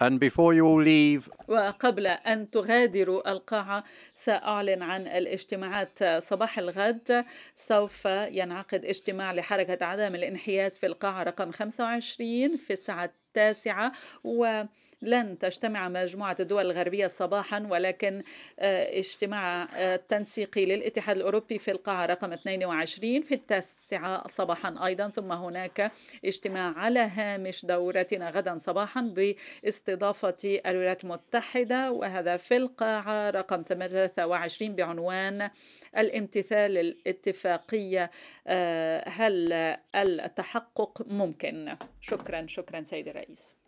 And before you all leave, وقبل أن تغادروا القاعة سأعلن عن الاجتماعات صباح الغد. سوف ينعقد اجتماع لحركة عدم الانحياز في القاعة رقم 25 في الساعة 9، ولن تجتمع مجموعة الدول الغربية صباحا، ولكن اجتماع تنسيقي للاتحاد الأوروبي في القاعة رقم 22 في 9 صباحا أيضا. ثم هناك اجتماع على هامش دورتنا غدا صباحا باستضافة الولايات المتحدة، وهذا في القاعة رقم 23 بعنوان الامتثال للاتفاقية، هل التحقق ممكن؟ شكرا، شكرا سيدي الرئيس.